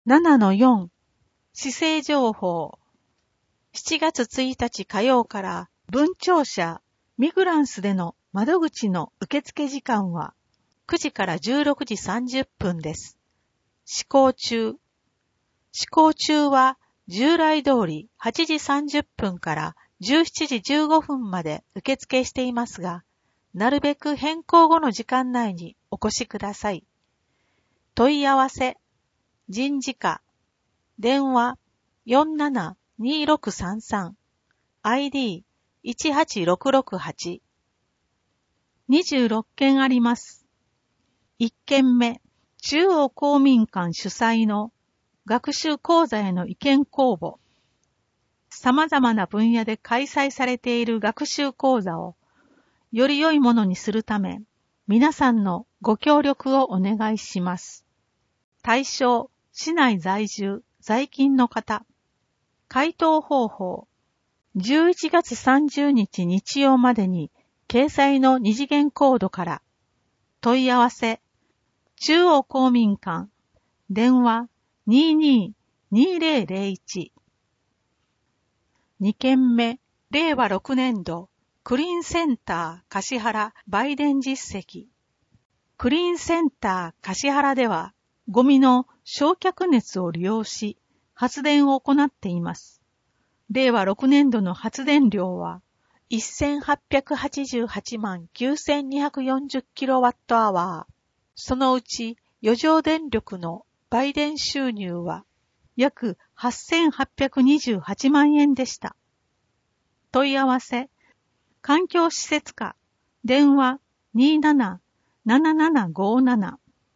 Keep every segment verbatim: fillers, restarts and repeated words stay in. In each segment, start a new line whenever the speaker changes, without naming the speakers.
ななのよん 市政情報。しちがつついたち火曜から文庁舎ミグランスでの窓口の受付時間はくじからじゅうろくじさんじゅっぷんです。施行中。施行中は従来通りはちじさんじゅっぷんからじゅうしちじじゅうごふんまで受付していますが、なるべく変更後の時間内にお越しください。問い合わせ、人事課、電話 よんななにーろくさんさん、アイディーいちはちろくろくはち。にじゅうろっけんあります。いっけんめ、中央公民館主催の学習講座への意見公募。様々な分野で開催されている学習講座をより良いものにするため、皆さんのご協力をお願いします。対象、市内在住、在勤の方。回答方法。じゅういちがつさんじゅうにち日曜までに掲載の二次元コードから。問い合わせ。中央公民館。電話 にーにーにーぜろぜろいち。にけんめ、れいわろくねんど、クリーンセンター橿原売電実績。クリーンセンター橿原では、ゴミの焼却熱を利用し、発電を行っています。れいわろくねんどの発電量は、せんはっぴゃくはちじゅうはちまんきゅうせんにひゃくよんじゅうキロワットアワー。そのうち余剰電力の売電収入は約はっせんはっぴゃくにじゅうはちまんえんでした。問い合わせ、環境施設課、電話 にーななななななごーなな。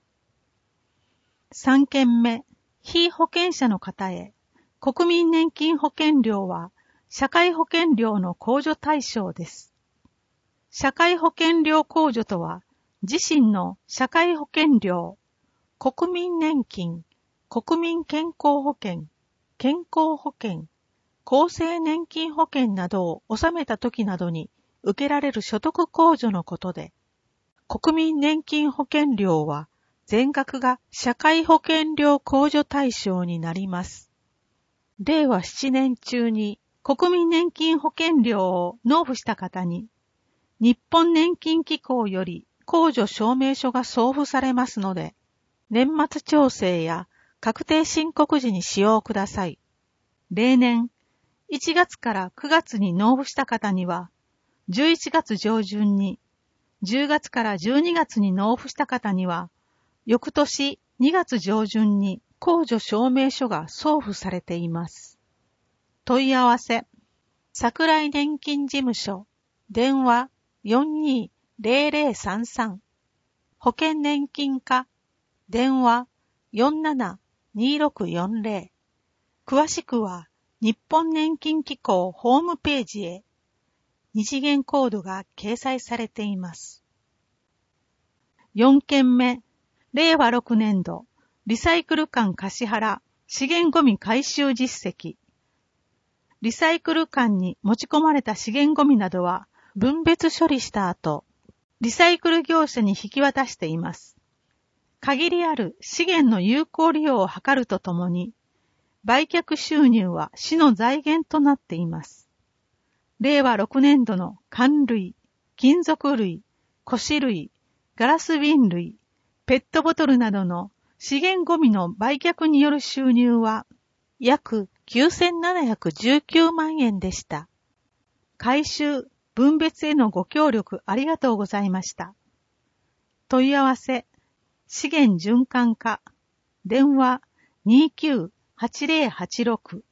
さんけんめ、被保険者の方へ、国民年金保険料は社会保険料の控除対象です。社会保険料控除とは、自身の社会保険料、国民年金、国民健康保険、健康保険、厚生年金保険などを納めた時などに受けられる所得控除のことで、国民年金保険料は全額が社会保険料控除対象になります。れいわななねん中に国民年金保険料を納付した方に、日本年金機構より控除証明書が送付されますので、年末調整や確定申告時に使用ください。例年、いちがつからくがつに納付した方には、じゅういちがつ上旬に、じゅうがつからじゅうにがつに納付した方には、翌年にがつ上旬に控除証明書が送付されています。問い合わせ、桜井年金事務所、電話 よんにーぜろぜろさんさん、保険年金課、電話 よんななにーろくよんぜろ。詳しくは、日本年金機構ホームページへ、二次元コードが掲載されています。よんけんめ、れいわろくねんど、リサイクル館橿原資源ゴミ回収実績。リサイクル館に持ち込まれた資源ゴミなどは分別処理した後、リサイクル業者に引き渡しています。限りある資源の有効利用を図るとともに、売却収入は市の財源となっています。れいわろくねんどの缶類、金属類、古紙類、ガラス瓶類、ペットボトルなどの資源ゴミの売却による収入は約きゅうせんななひゃくじゅうきゅうまんえんでした。回収、分別へのご協力ありがとうございました。問い合わせ、資源循環課、電話 にーきゅうはちぜろはちろく。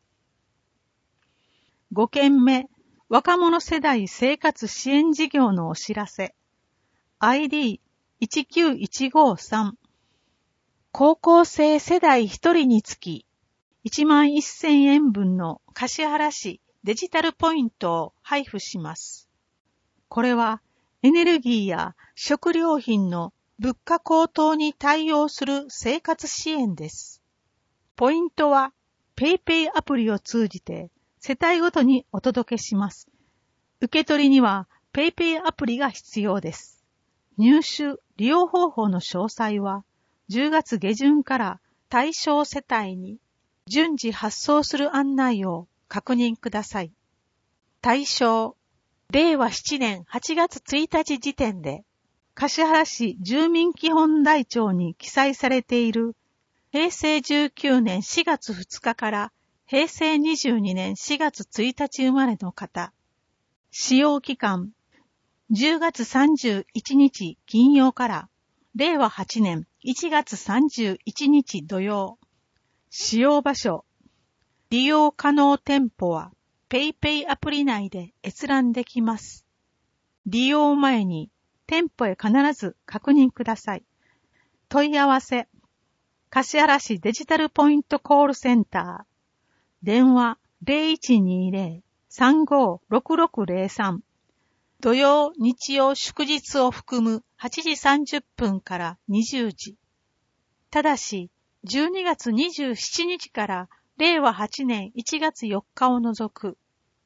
ごけんめ、若者世代生活支援事業のお知らせ。アイディーいちきゅういちごさん。高校生世代ひとりにつきいちまんせんえんぶんの橿原市デジタルポイントを配布します。これはエネルギーや食料品の物価高騰に対応する生活支援です。ポイントは ペイペイ アプリを通じて世帯ごとにお届けします。受け取りには ペイペイ アプリが必要です。入手、利用方法の詳細はじゅうがつげじゅんから対象世帯に順次発送する案内を確認ください。対象、れいわななねんはちがつついたち時点で、橿原市住民基本台帳に記載されているへいせいじゅうきゅうねんしがつふつかからへいせいにじゅうにねんしがつついたち生まれの方。使用期間、じゅうがつさんじゅういちにち金曜かられいわはちねんいちがつさんじゅういちにち土曜。使用場所、利用可能店舗は PayPay アプリ内で閲覧できます。利用前に店舗へ必ず確認ください。問い合わせ、橿原市デジタルポイントコールセンター。電話 ゼロいちにゼロ さんごろくろくゼロさん。土曜、日曜、祝日を含むはちじさんじゅっぷんからにじゅうじ。ただし、じゅうにがつにじゅうしちにちかられいわはちねんいちがつよっかを除く。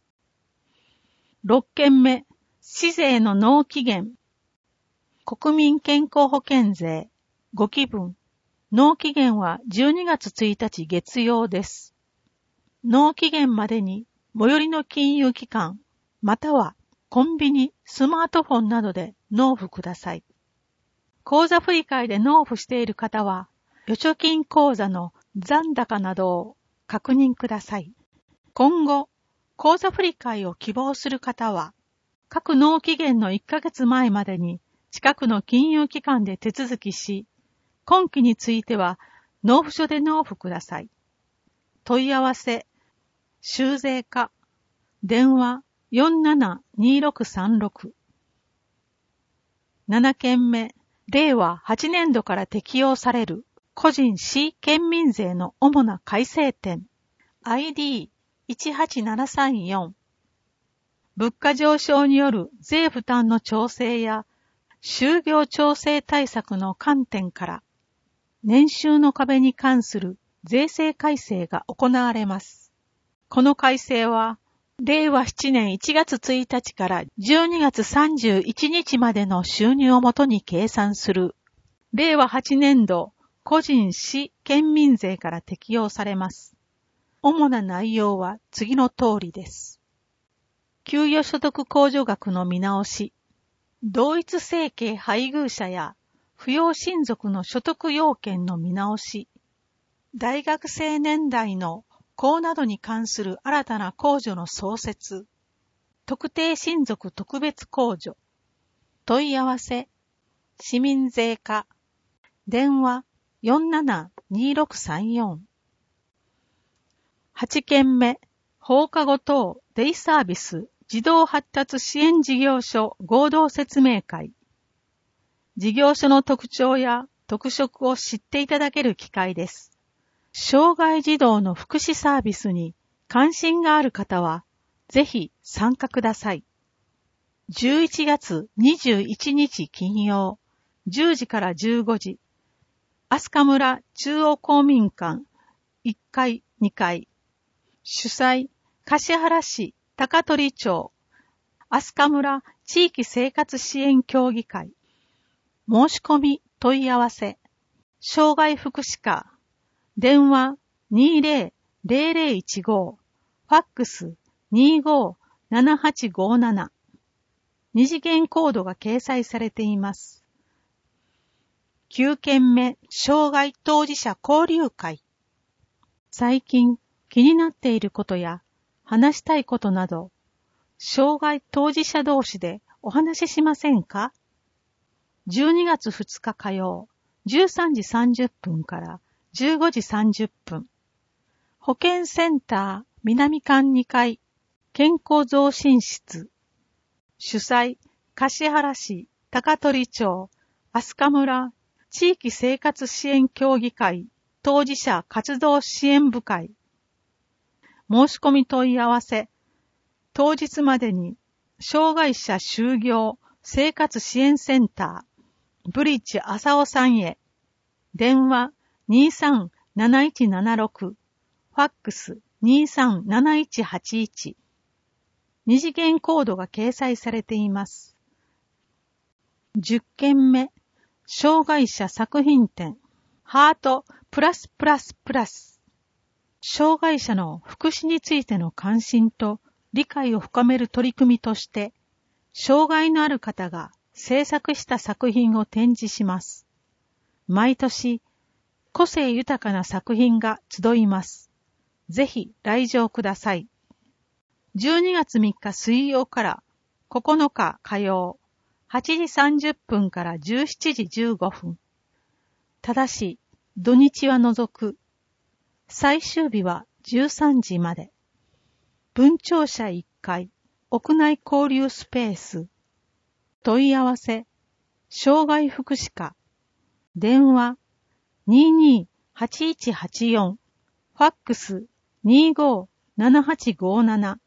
ろっけんめ、市税の納期限。国民健康保険税、ごきぶん。納期限はじゅうにがつついたち月曜です。納期限までに最寄りの金融機関、またはコンビニ、スマートフォンなどで納付ください。口座振替で納付している方は、預貯金口座の残高などを確認ください。今後、口座振替を希望する方は、各納期限のいっかげつまえまでに近くの金融機関で手続きし、今期については納付書で納付ください。問い合わせ、修税課、電話 よんななにろくさんろく。ななけんめ、れいわはちねんどから適用される個人市県民税の主な改正点 アイディーいちはちななさんよん。物価上昇による税負担の調整や就業調整対策の観点から年収の壁に関する税制改正が行われます。この改正はれいわななねんいちがつついたちからじゅうにがつさんじゅういちにちまでの収入をもとに計算するれいわはちねんど個人市県民税から適用されます。主な内容は次の通りです。給与所得控除額の見直し、同一生計配偶者や扶養親族の所得要件の見直し、大学生年代の子などに関する新たな控除の創設、特定親族特別控除、問い合わせ、市民税課、電話 よんななにろくさんよん。はちけんめ、放課後等デイサービス児童発達支援事業所合同説明会。事業所の特徴や特色を知っていただける機会です。障害児童の福祉サービスに関心がある方は、ぜひ参加ください。じゅういちがつにじゅういちにち金曜、じゅうじからじゅうごじ、飛鳥村中央公民館いっかい、にかい。主催、橿原市高取町飛鳥村地域生活支援協議会。申し込み問い合わせ、障害福祉課、電話 にゼロゼロゼロいちご、ファックス にごーななはちごーなな。二次元コードが掲載されています。きゅうけんめ、障害当事者交流会。最近気になっていることや話したいことなど、障害当事者同士でお話ししませんか？じゅうにがつふつか火曜、じゅうさんじさんじゅっぷんからじゅうごじさんじゅっぷん。保健センター南館にかい、健康増進室。主催、橿原市高取町飛鳥村地域生活支援協議会当事者活動支援部会。申し込み問い合わせ、当日までに障害者就業生活支援センターブリッジ浅尾さんへ、電話 にさんなないちななろく、ファックス にさんなないちはちいち。二次元コードが掲載されています。じゅっけんめ、障害者作品展。 ハートプラスプラスプラス。障害者の福祉についての関心と理解を深める取り組みとして、障害のある方が制作した作品を展示します。毎年、個性豊かな作品が集います。ぜひ来場ください。じゅうにがつみっか水曜からここのか火曜、はちじさんじゅっぷんからじゅうしちじじゅうごふん。ただし、土日は除く。最終日はじゅうさんじまで。文庁舎いっかい、屋内交流スペース。問い合わせ、障害福祉課。電話、にーにーはちいちはちよん。ファックス、にーごーななはちごーなな。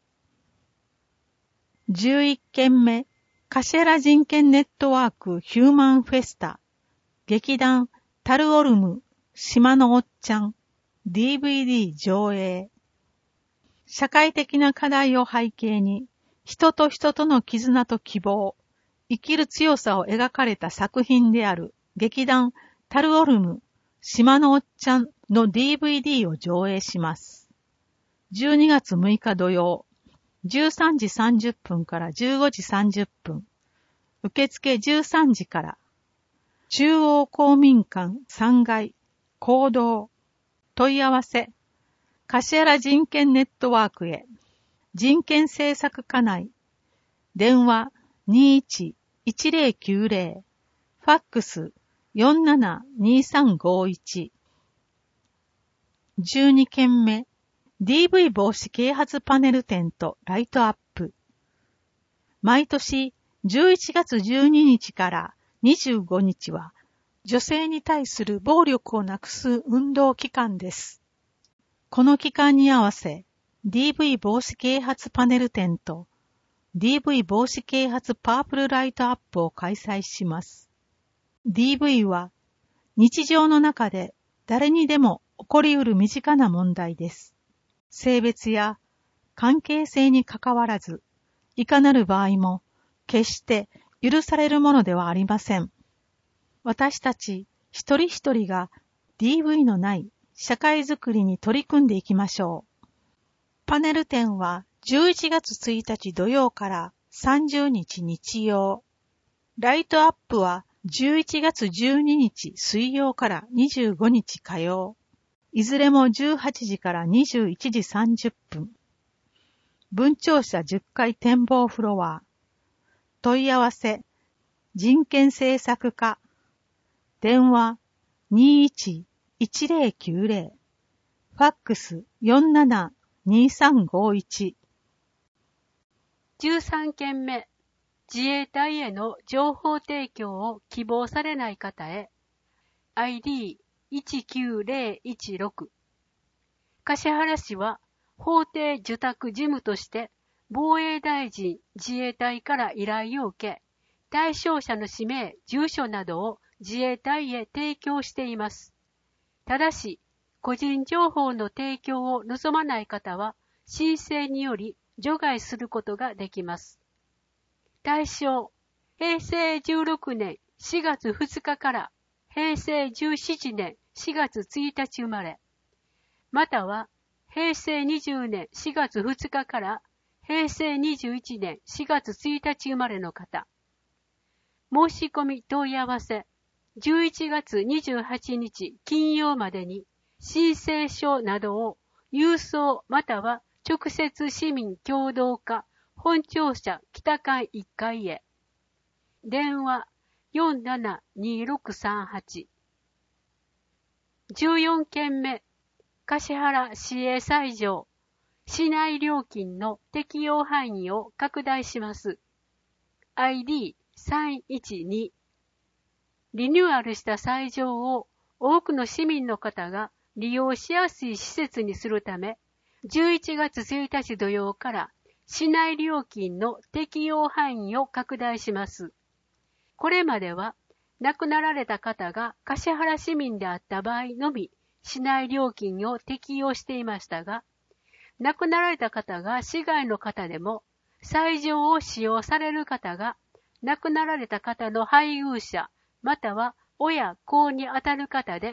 じゅういっけんめ、柏人権ネットワークヒューマンフェスタ。劇団、タルオルム、島のおっちゃん。ディーブイディー 上映。社会的な課題を背景に、人と人との絆と希望、生きる強さを描かれた作品である劇団タルオルム、島のおっちゃんの ディーブイディー を上映します。じゅうにがつむいか土曜、じゅうさんじさんじゅっぷんからじゅうごじさんじゅっぷん、受付じゅうさんじから、中央公民館さんがい、講堂、問い合わせ、柏人権ネットワークへ、人権政策課内、電話 にーいちいちぜろきゅうぜろ、ファックス よんななにさんごいち。じゅうにけんめ、ディーブイ 防止啓発パネル展とライトアップ。毎年じゅういちがつじゅうににちからにじゅうごにちは、女性に対する暴力をなくす運動期間です。この期間に合わせ、ディーブイ 防止啓発パネル展と ディーブイ 防止啓発パープルライトアップを開催します。ディーブイ は日常の中で誰にでも起こりうる身近な問題です。性別や関係性にかかわらず、いかなる場合も決して許されるものではありません。私たち一人一人が ディーブイ のない社会づくりに取り組んでいきましょう。パネル展はじゅういちがつついたち土曜からさんじゅうにち日曜。ライトアップはじゅういちがつじゅうににち水曜からにじゅうごにち火曜。いずれもじゅうはちじからにじゅういちじさんじゅっぷん。文庁舎じゅっかい展望フロア。問い合わせ、人権政策課。電話 にーいちいちぜろきゅうぜろ。ファックス よんななにさんごいち。
じゅうさんけんめ、自衛隊への情報提供を希望されない方へ、アイディーいちきゅうぜろいちろく。橿原市は法定受託事務として防衛大臣自衛隊から依頼を受け、対象者の氏名、住所などを自衛隊へ提供しています。ただし、個人情報の提供を望まない方は、申請により除外することができます。対象、へいせいじゅうろくねんしがつふつかからへいせいじゅうしちねんしがつついたち生まれ、またはへいせいにじゅうねんしがつふつかからへいせいにじゅういちねんしがつついたち生まれの方。申し込み問い合わせ、じゅういちがつにじゅうはちにち金曜までに申請書などを郵送または直接市民共同課本庁舎北館いっかいへ。電話 よんななにろくさんはち。じゅうよんけんめ、橿原市営斎場、市内料金の適用範囲を拡大します。アイディーさんいちに。リニューアルした斎場を多くの市民の方が利用しやすい施設にするため、じゅういちがつついたち土曜から市内料金の適用範囲を拡大します。これまでは亡くなられた方が橿原市民であった場合のみ市内料金を適用していましたが、亡くなられた方が市外の方でも、斎場を使用される方が亡くなられた方の配偶者または親子にあたる方で、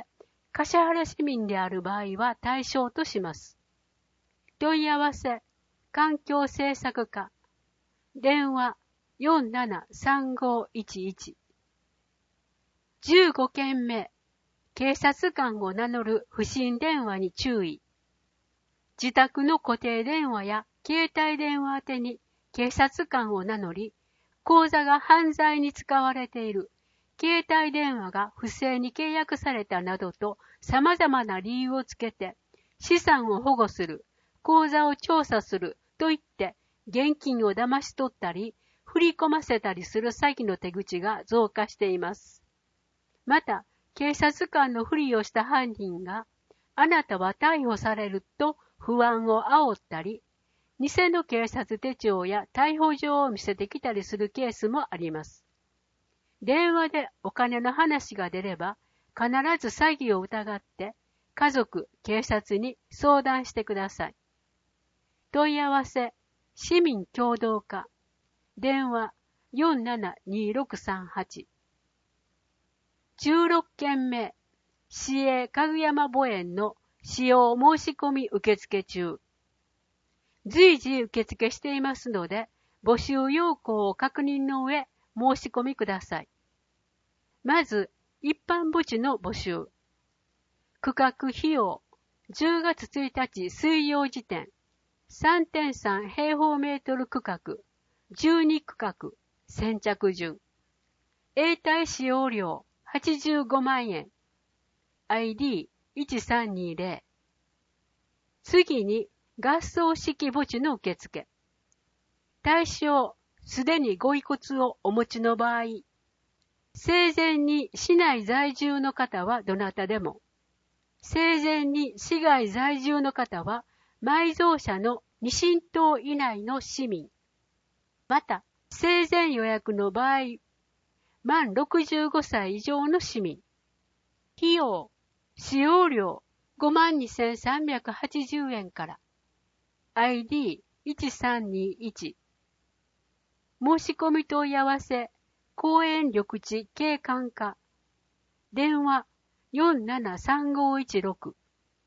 橿原市民である場合は対象とします。問い合わせ、環境政策課、電話 よんななさんごいちいち。じゅうごけんめ、警察官を名乗る不審電話に注意。自宅の固定電話や携帯電話宛てに警察官を名乗り、口座が犯罪に使われている、携帯電話が不正に契約されたなどと様々な理由をつけて、資産を保護する、口座を調査すると言って現金を騙し取ったり、振り込ませたりする詐欺の手口が増加しています。また、警察官のふりをした犯人が、あなたは逮捕されると不安を煽ったり、偽の警察手帳や逮捕状を見せてきたりするケースもあります。電話でお金の話が出れば、必ず詐欺を疑って、家族、警察に相談してください。問い合わせ、市民協同課、電話 よんななにろくさんはち。じゅうろっけんめ、市営かぐやま墓園の使用申し込み受付中。随時受付していますので、募集要項を確認の上、申し込みください。まず、一般墓地の募集。区画費用、じゅうがつついたち水曜時点、さんてんさん平方メートル区画、じゅうに区画、先着順。永代使用料、はちじゅうごまんえん。アイディーいちさんにゼロ。次に、合葬式墓地の受付。対象、すでにご遺骨をお持ちの場合、生前に市内在住の方はどなたでも、生前に市外在住の方は埋蔵者のに親等以内の市民。また、生前予約の場合、満ろくじゅうごさい以上の市民。費用、使用料 ごまんにせんさんびゃくはちじゅうえんから。アイディーいちさんにいち。申し込み問い合わせ、公園緑地景観課。電話 よんななさんごいちろく。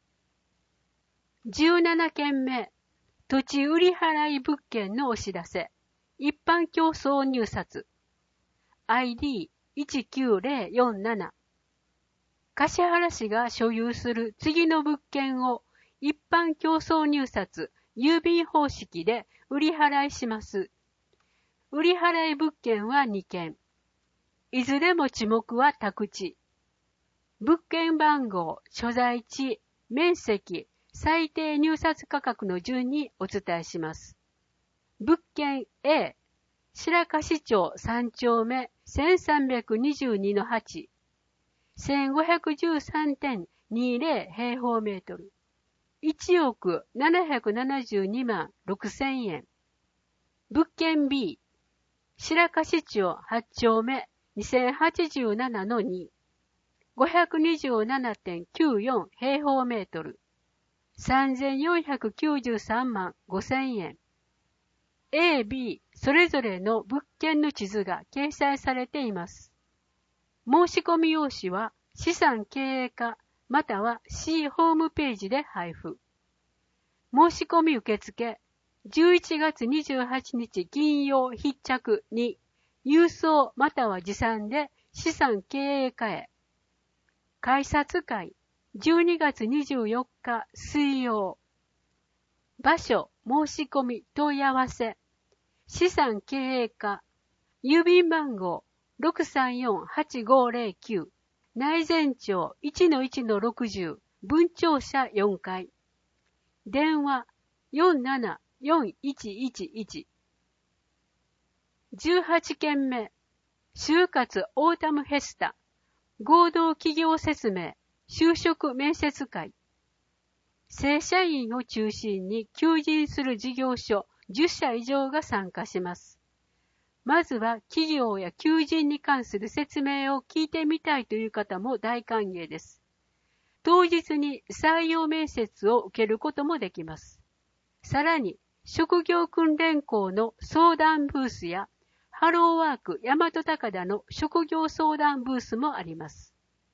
じゅうななけんめ、土地売払い物件のお知らせ。一般競争入札。アイディーいちきゅうゼロよんなな。橿原市が所有する次の物件を一般競争入札、郵便方式で売り払いします。売り払い物件はにけん。いずれも地目は宅地。物件番号、所在地、面積、最低入札価格の順にお伝えします。物件 A、白樫町さんちょうめ せんさんびゃくにじゅうにのはち、せんごひゃくじゅうさんてんにじゅう平方メートル。いちおくななひゃくななじゅうにまんろくせんえん。物件 B、白樫町はちちょうめ にせんはちじゅうななのに、ごひゃくにじゅうななてんきゅうよん平方メートル。さんぜんよんひゃくきゅうじゅうさんまんごせんえん。A、B、それぞれの物件の地図が掲載されています。申し込み用紙は資産経営課または市ホームページで配布。申し込み受付じゅういちがつにじゅうはちにち金曜必着に郵送または持参で資産経営課へ。改札会じゅうにがつにじゅうよっか水曜。場所申し込み問い合わせ資産経営課郵便番号 ろくさんよんはちごゼロきゅう 内前町 いちのいちのろくじゅう 分庁舎よんかい。電話 よんななよんいちいちいち。じゅうはちけんめ、就活オータムフェスタ、合同企業説明、就職面接会。正社員を中心に求人する事業所じゅっしゃ以上が参加します。まずは企業や求人に関する説明を聞いてみたいという方も大歓迎です。当日に採用面接を受けることもできます。さらに、職業訓練校の相談ブースやハローワーク大和高田の職業相談ブースもあります。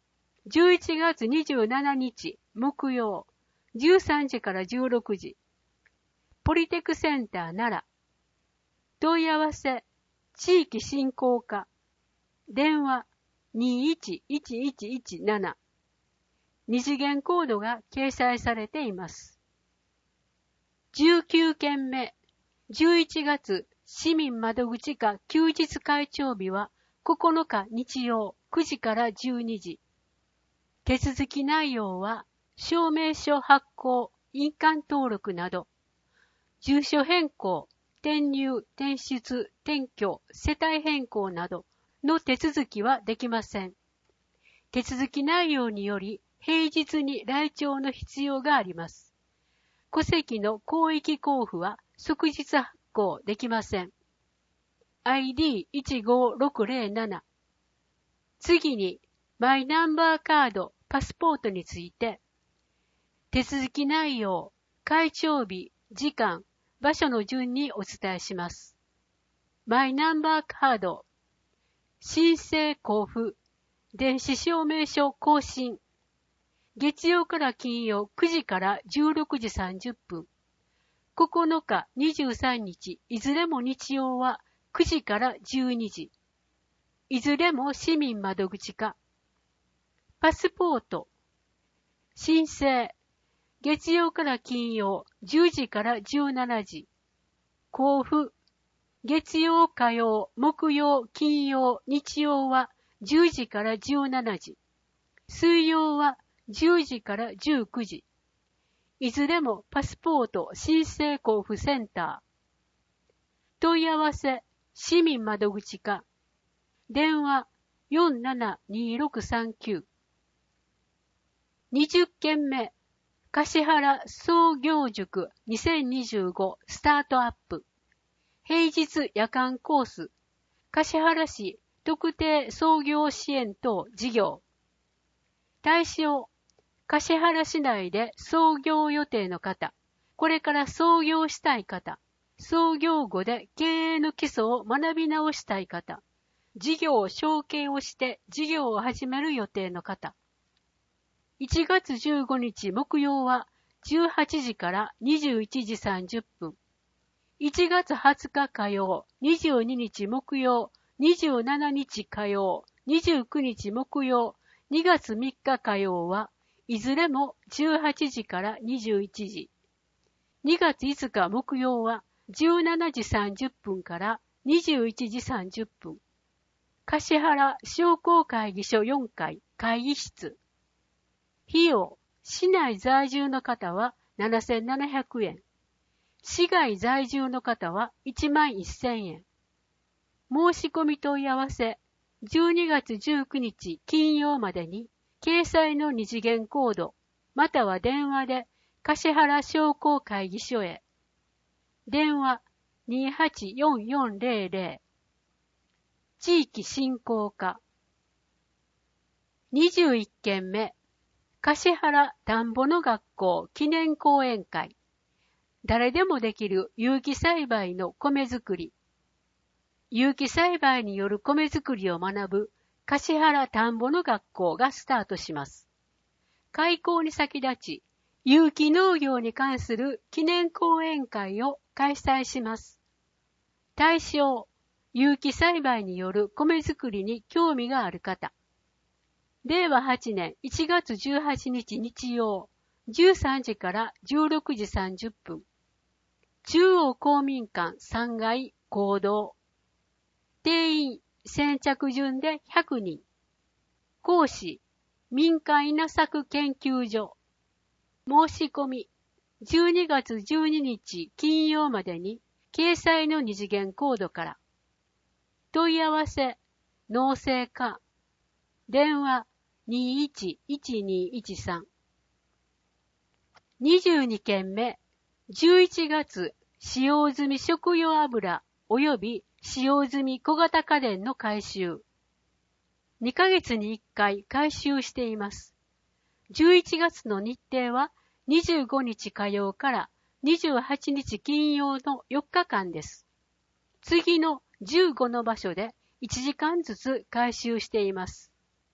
じゅういちがつにじゅうしちにち木曜、じゅうさんじからじゅうろくじ。ポリテクセンター奈良。問い合わせ、地域振興課。電話、にいちいちいちいちなな。二次元コードが掲載されています。じゅうきゅうけんめ、じゅういちがつ市民窓口課休日会長日はここのか日曜くじからじゅうにじ。手続き内容は証明書発行、印鑑登録など、住所変更、転入、転出、転居、世帯変更などの手続きはできません。手続き内容により平日に来庁の必要があります。戸籍の広域交付は即日発行できません。アイディーいちごろくぜろなな。次に、マイナンバーカード、パスポートについて、手続き内容、開庁日、時間、場所の順にお伝えします。マイナンバーカード、申請交付、電子証明書更新、月曜から金曜くじからじゅうろくじさんじゅっぷん、ここのかにじゅうさんにち、いずれも日曜はくじからじゅうにじ、いずれも市民窓口課。パスポート、申請、月曜から金曜じゅうじからじゅうしちじ、交付、月曜、火曜、木曜、金曜、日曜はじゅうじからじゅうしちじ、水曜はじゅうじからじゅうくじ、いずれもパスポート申請交付センター。問い合わせ、市民窓口課。電話よんななにろくさんきゅう。にじゅっけんめ、橿原創業塾にせんにじゅうごスタートアップ。平日夜間コース。橿原市特定創業支援等事業。対象、橿原市内で創業予定の方、これから創業したい方、創業後で経営の基礎を学び直したい方、事業を承継をして事業を始める予定の方。いちがつじゅうごにち木曜はじゅうはちじからにじゅういちじさんじゅっぷん。いちがつはつか火曜、にじゅうににち木曜、にじゅうしちにち火曜、にじゅうくにち木曜、にがつみっか火曜はいずれもじゅうはちじからにじゅういちじ。にがついつか木曜はじゅうしちじさんじゅっぷんからにじゅういちじさんじゅっぷん。橿原商工会議所よんかい会議室。費用、市内在住の方はななせんななひゃくえん。市外在住の方はいちまんせんえん。申し込み問い合わせ、じゅうにがつじゅうくにち金曜までに、掲載の二次元コード、または電話で橿原商工会議所へ。電話にはちよんよんぜろぜろ。地域振興課。にじゅういっけんめ、橿原田んぼの学校記念講演会。誰でもできる有機栽培の米作り。有機栽培による米作りを学ぶ橿原田んぼの学校がスタートします。開校に先立ち、有機農業に関する記念講演会を開催します。対象、有機栽培による米作りに興味がある方。れいわはちねんいちがつじゅうはちにち日曜、じゅうさんじからじゅうろくじさんじゅっぷん。中央公民館さんがい講堂。定員、先着順でひゃくにん。講師、民間稲作研究所。申し込み、じゅうにがつじゅうににち金曜までに、掲載の二次元コードから。問い合わせ、農政課。電話、にいちいちにいちさん。にじゅうにけんめ、じゅういちがつ、使用済み食用油及び使用済み小型家電の回収。にかげつにいっかい回収しています。じゅういちがつの日程はにじゅうごにち火曜からにじゅうはちにち金曜のよっかかんです。次のじゅうごの場所でいちじかんずつ回収しています。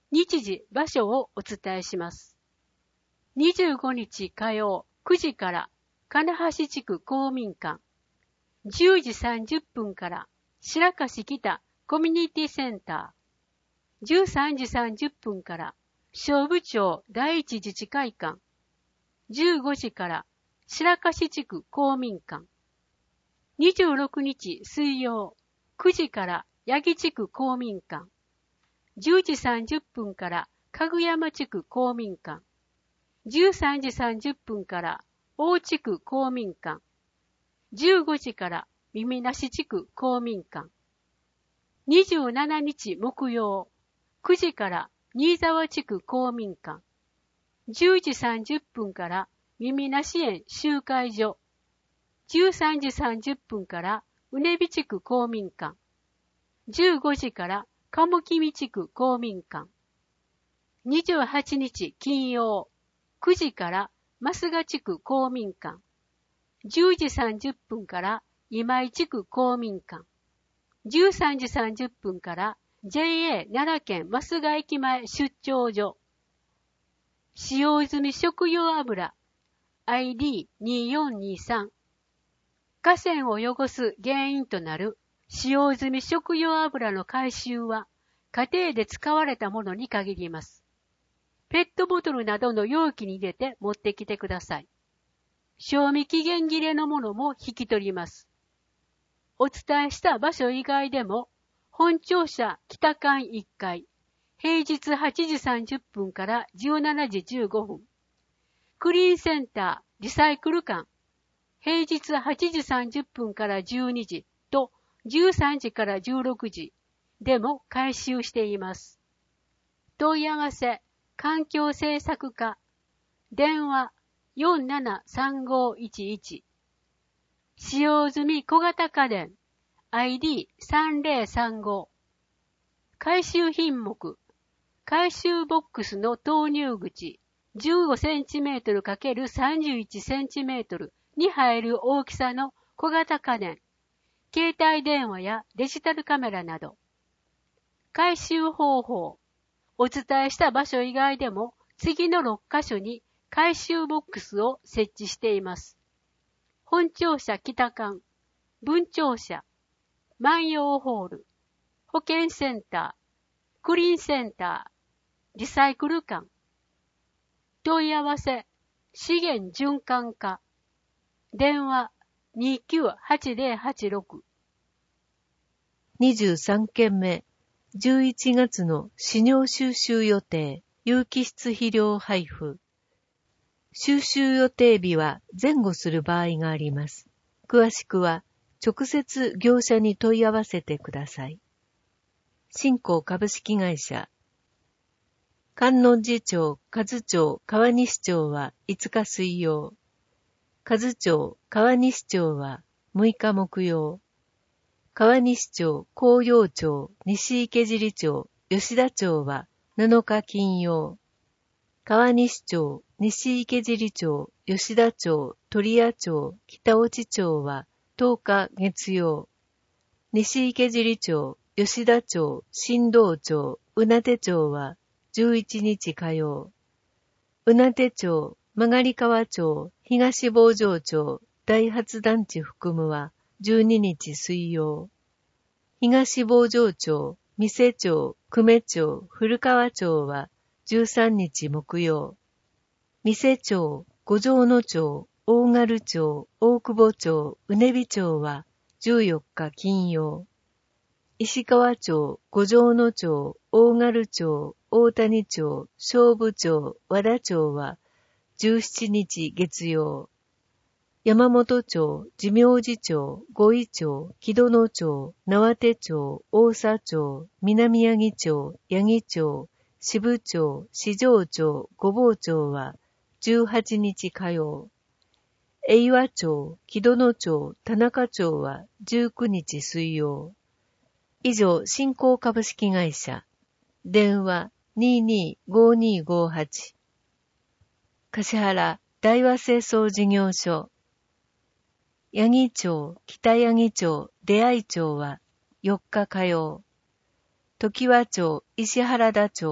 日時、場所をお伝えします。にじゅうごにち火曜くじから金橋地区公民館、じゅうじさんじゅっぷんから白樫北コミュニティセンター、じゅうさんじさんじゅっぷんから勝負町第一自治会館、じゅうごじから白樫地区公民館、にじゅうろくにち水曜くじから八木地区公民館、じゅうじさんじゅっぷんからかぐやま地区公民館、じゅうさんじさんじゅっぷんから大地区公民館、じゅうごじから耳なし地区公民館、にじゅうしちにち木曜くじから新沢地区公民館、じゅうじさんじゅっぷんから耳なし園集会所、じゅうさんじさんじゅっぷんからうねび地区公民館、じゅうごじから鴨君地区公民館、にじゅうはちにち金曜くじから増賀地区公民館、じゅうじさんじゅっぷんから今井地区公民館、じゅうさんじさんじゅっぷんから ジェイエー 奈良県増賀駅前出張所、使用済み食用油 アイディーにーよんにーさん、河川を汚す原因となる使用済み食用油の回収は家庭で使われたものに限ります。ペットボトルなどの容器に入れて持ってきてください。賞味期限切れのものも引き取ります。お伝えした場所以外でも、本庁舎北館いっかい、平日はちじさんじゅっぷんからじゅうしちじじゅうごふん、クリーンセンターリサイクル館、平日はちじさんじゅっぷんからじゅうにじとじゅうさんじからじゅうろくじでも回収しています。問い合わせ、環境政策課、電話よんななさんごいちいち、使用済み小型家電 アイディーさんぜろさんご、回収品目、回収ボックスの投入口じゅうごセンチメートルかけるさんじゅういちセンチメートルに入る大きさの小型家電、携帯電話やデジタルカメラなど。回収方法、お伝えした場所以外でも次のろっかしょに回収ボックスを設置しています。本庁舎北館、分庁舎、万葉ホール、保健センター、クリーンセンター、リサイクル館。問い合わせ、資源循環課。電話にきゅうはちぜろはちろく。
にじゅうさんけんめ、じゅういちがつの飼料収集予定、有機質肥料配布。収集予定日は前後する場合があります。詳しくは直接業者に問い合わせてください。新興株式会社。観音寺町、和町、川西町はいつか水曜。和町、川西町はむいか木曜。川西町、紅葉町、西池尻町、吉田町はなのか金曜。川西町、西池尻町、吉田町、鳥屋町、北落町はとおか月曜。西池尻町、吉田町、新道町、宇名手町はじゅういちにち火曜。宇名手町、曲川町、東坊城町、大発団地含むはじゅうににち水曜。東坊城町、三瀬町、久米町、古川町はじゅうさんにち木曜。三瀬町、五条野町、大軽町、大久保町、うねび町はじゅうよっか金曜。石川町、五条野町、大軽町、大谷町、勝負町、和田町はじゅうしちにち月曜。山本町、寺明寺町、五井町、木戸野町、縄手町、大佐町、南八木町、八木町、渋町、四条町、五坊町はじゅうはちにち火曜。永和町、木戸野町、田中町はじゅうくにち水曜。以上、新興株式会社。電話にーにーごーにーごーはち。橿原大和清掃事業所。八木町、北八木町、出会町はよっか火曜。常盤町、石原田町、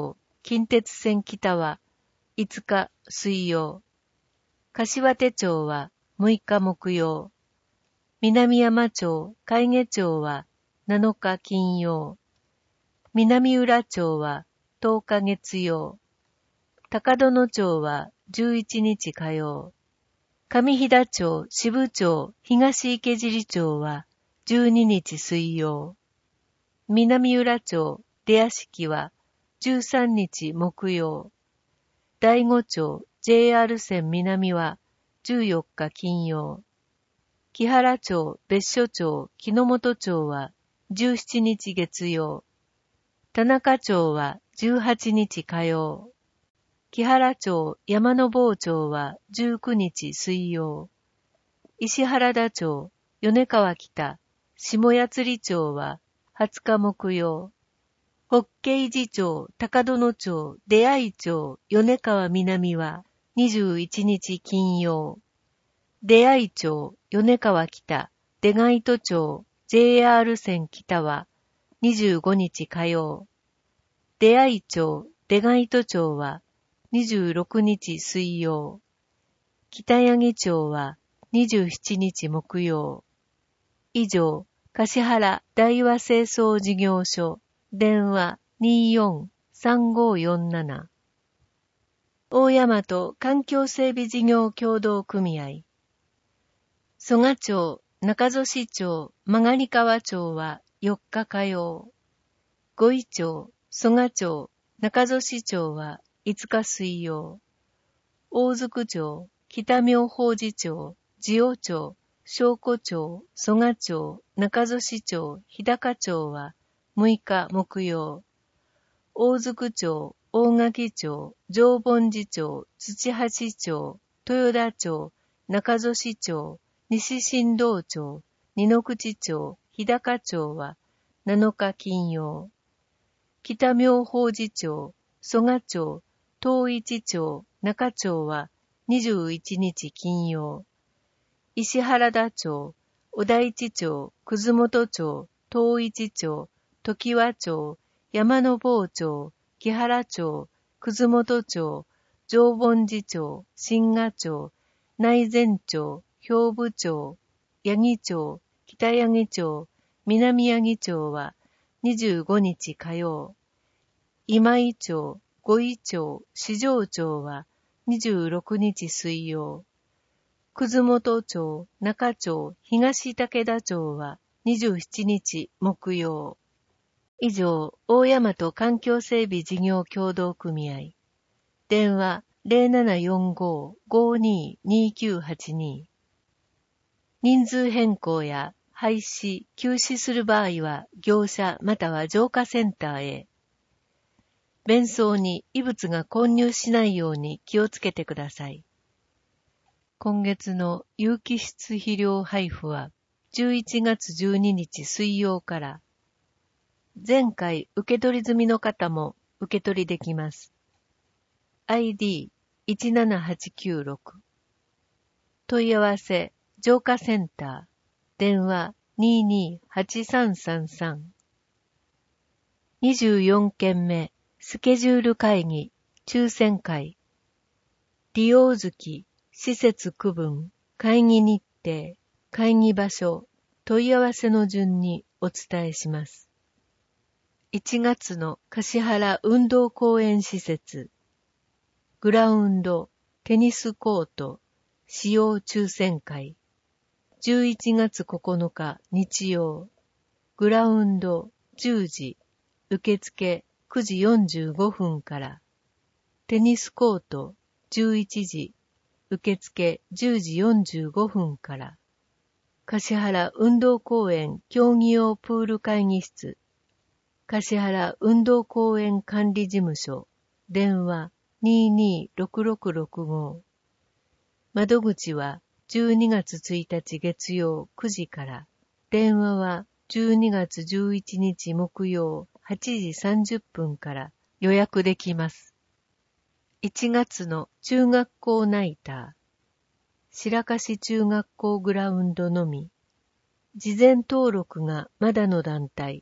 近鉄線北はいつか水曜。柏手町はむいか木曜。南山町、海下町はなのか金曜。南浦町はとおか月曜。高殿町はじゅういちにち火曜。上飛騨町、支部町、東池尻町はじゅうににち水曜。南浦町、出屋敷はじゅうさんにち木曜。第五町、ジェイアール 線南はじゅうよっか金曜。木原町、別所町、木之本町はじゅうしちにち月曜。田中町はじゅうはちにち火曜。木原町、山の坊町はじゅうくにち水曜。石原田町、米川北、下八里町ははつか木曜。法華寺町、高殿町、出会町、米川南はにじゅういちにち金曜。出会町、米川北、出貝戸町、ジェイアール 線北はにじゅうごにち火曜。出会町、出貝戸町はにじゅうろくにち水曜。北八木町はにじゅうしちにち木曜。以上、橿原大和清掃事業所、電話 にーよんさんごよんなな。大大和環境整備事業協同組合。蘇我町、中曽市町、曲川町はよっか火曜。五井町、蘇我町、中曽市町はいつか水曜。大津町、北妙法寺町、地尾町、正古町、蘇我町、中曽市町、日高町はむいか木曜。大津町、大垣町、常盆寺町、土橋町、豊田町、中曽市町、西新道町、二の口町、日高町はなのか金曜。北妙法寺町、蘇我町、東一町、中町はにじゅういちにち金曜。石原田町、小田市町、葛本町、東一町、常盤町、山の坊町、木原町、葛本町、常盆寺町、新賀町、内前町、兵部町、八木町、北八木町、南八木町はにじゅうごにち火曜。今井町、五井町、四条町はにじゅうろくにち水曜。葛本町、中町、東武田町はにじゅうしちにち木曜。以上、大大和環境整備事業協同組合。電話 ゼロななよんご ごーにーにーきゅうはちに。人数変更や廃止、休止する場合は業者または浄化センターへ。弁装に異物が混入しないように気をつけてください。今月の有機質肥料配布はじゅういちがつじゅうににち水曜から。前回受け取り済みの方も受け取りできます。アイディーいちななはちきゅうろく。問い合わせ浄化センター。電話 にーにーはちさんさんさん。にじゅうよんけんめスケジュール会議抽選会。利用月、施設区分、会議日程、会議場所、問い合わせの順にお伝えします。いちがつの橿原運動公園施設。グラウンド、テニスコート、使用抽選会。じゅういちがつここのか日曜。グラウンドじゅうじ、受付くじよんじゅうごふんから。テニスコートじゅういちじ、受付じゅうじよんじゅうごふんから。橿原運動公園競技用プール会議室。橿原運動公園管理事務所。電話 にーにーろくろくろくご。窓口はじゅうにがつついたち月曜くじから。電話はじゅうにがつじゅういちにち木曜はちじさんじゅっぷんから予約できます。いちがつの中学校ナイター。白樫中学校グラウンドのみ。事前登録がまだの団体。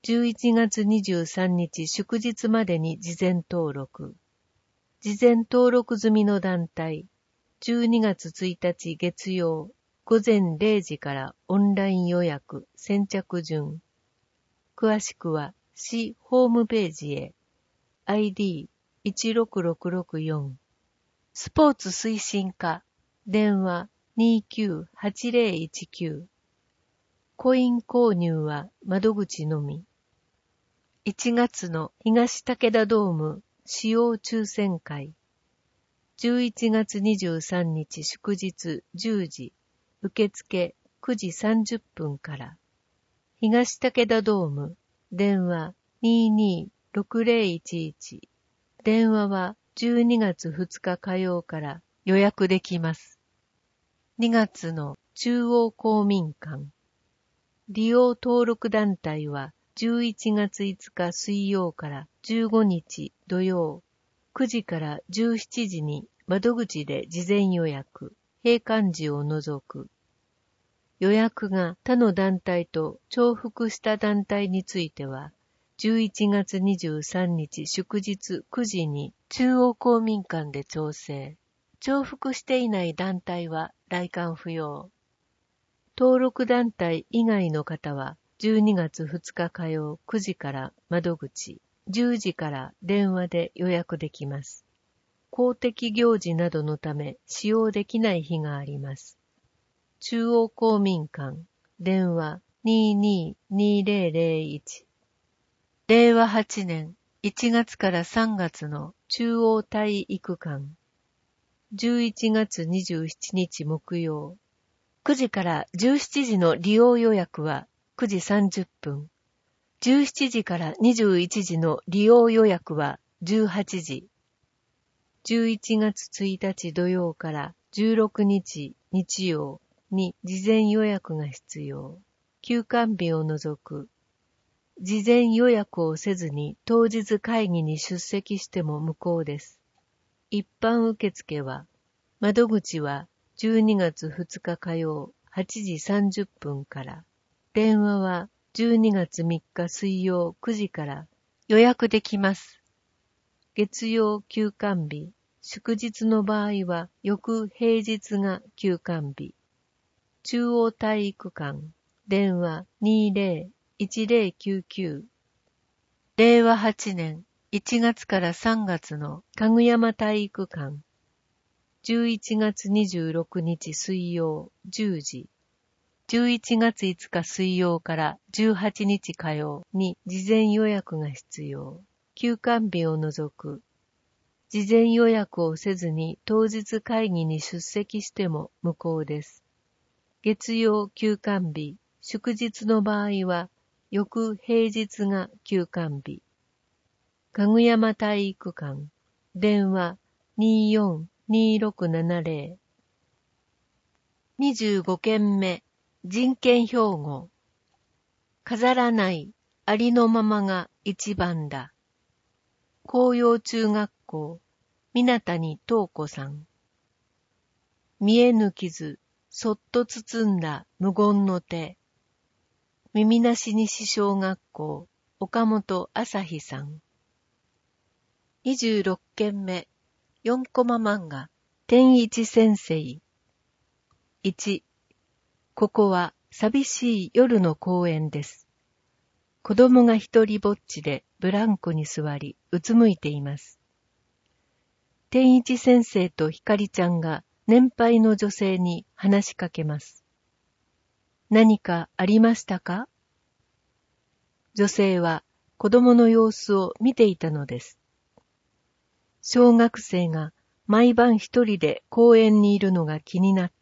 じゅういちがつにじゅうさんにち祝日までに事前登録。事前登録済みの団体、じゅうにがつついたち月曜、ごぜんれいじからオンライン予約、先着順。詳しくは市ホームページへ。アイディーいちろくろくろくよん。スポーツ推進課、電話にきゅうはちぜろいちきゅう。コイン購入は窓口のみ。いちがつの東武田ドーム使用抽選会。じゅういちがつにじゅうさんにち祝日じゅうじ、受付くじさんじゅっぷんから。東武田ドーム、電話ににろくぜろいちいち。電話はじゅうにがつふつか火曜から予約できます。にがつの中央公民館。利用登録団体はじゅういちがついつか水曜からじゅうごにち土曜、くじからじゅうしちじに窓口で事前予約、閉館時を除く。予約が他の団体と重複した団体については、じゅういちがつにじゅうさんにち祝日くじに中央公民館で調整。重複していない団体は来館不要。登録団体以外の方はじゅうにがつふつか火曜くじから窓口、じゅうじから電話で予約できます。公的行事などのため使用できない日があります。中央公民館、電話にににぜろぜろいち。れいわはちねんいちがつからさんがつの中央体育館。じゅういちがつにじゅうしちにち木曜。くじからじゅうしちじの利用予約はくじさんじゅっぷん。じゅうしちじからにじゅういちじの利用予約はじゅうはちじ。じゅういちがつついたち土曜からじゅうろくにち日曜に事前予約が必要。休館日を除く。事前予約をせずに当日会議に出席しても無効です。一般受付は、窓口はじゅうにがつふつか火曜はちじさんじゅっぷんから、電話はじゅうにがつみっか水曜くじから予約できます。月曜休館日、祝日の場合は翌平日が休館日。中央体育館、電話にぜろいちぜろきゅうきゅう。れいわはちねんいちがつからさんがつのかぐやま体育館。じゅういちがつにじゅうろくにち水曜じゅうじ。じゅういちがついつか水曜からじゅうはちにち火曜に事前予約が必要。休館日を除く。事前予約をせずに当日会議に出席しても無効です。月曜休館日、祝日の場合は翌平日が休館日。かぐやま体育館、電話によんにろくななぜろ。にじゅうごけんめ、人権標語。飾らない、ありのままが一番だ。紅葉中学校、水谷東子さん。見えぬ傷、そっと包んだ無言の手。耳なし西小学校、岡本朝日さん。にじゅうろっけんめ、よんコマ漫画、天一先生。いち、ここは寂しい夜の公園です。子供が一人ぼっちでブランコに座り、うつむいています。天一先生とひかりちゃんが年配の女性に話しかけます。何かありましたか？女性は子供の様子を見ていたのです。小学生が毎晩一人で公園にいるのが気になって。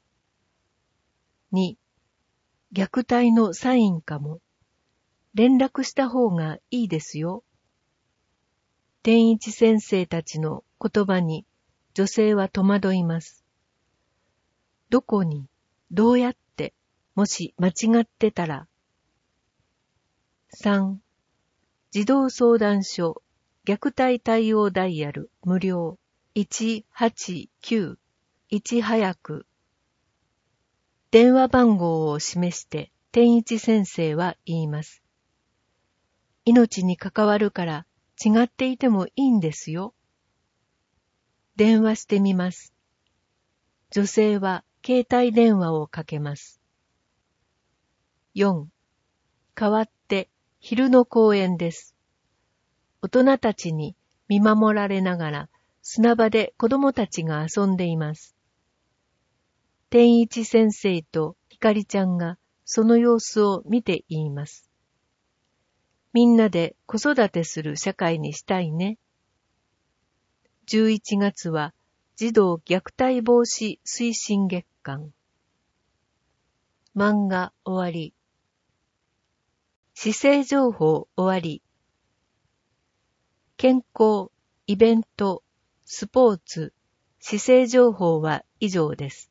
に、虐待のサインかも。連絡した方がいいですよ。天一先生たちの言葉に女性は戸惑います。どこに、どうやって、もし間違ってたら。さん、児童相談所、虐待対応ダイヤル、無料、いちはちきゅう、いち早く。電話番号を示して天一先生は言います。 命に関わるから違っていてもいいんですよ。電話してみます。女性は携帯電話をかけます。よん. 代わって昼の公園です。大人たちに見守られながら砂場で子供たちが遊んでいます。天一先生とひかりちゃんがその様子を見て言います。みんなで子育てする社会にしたいね。じゅういちがつは児童虐待防止推進月間。漫画終わり。姿勢情報終わり。健康、イベント、スポーツ、姿勢情報は以上です。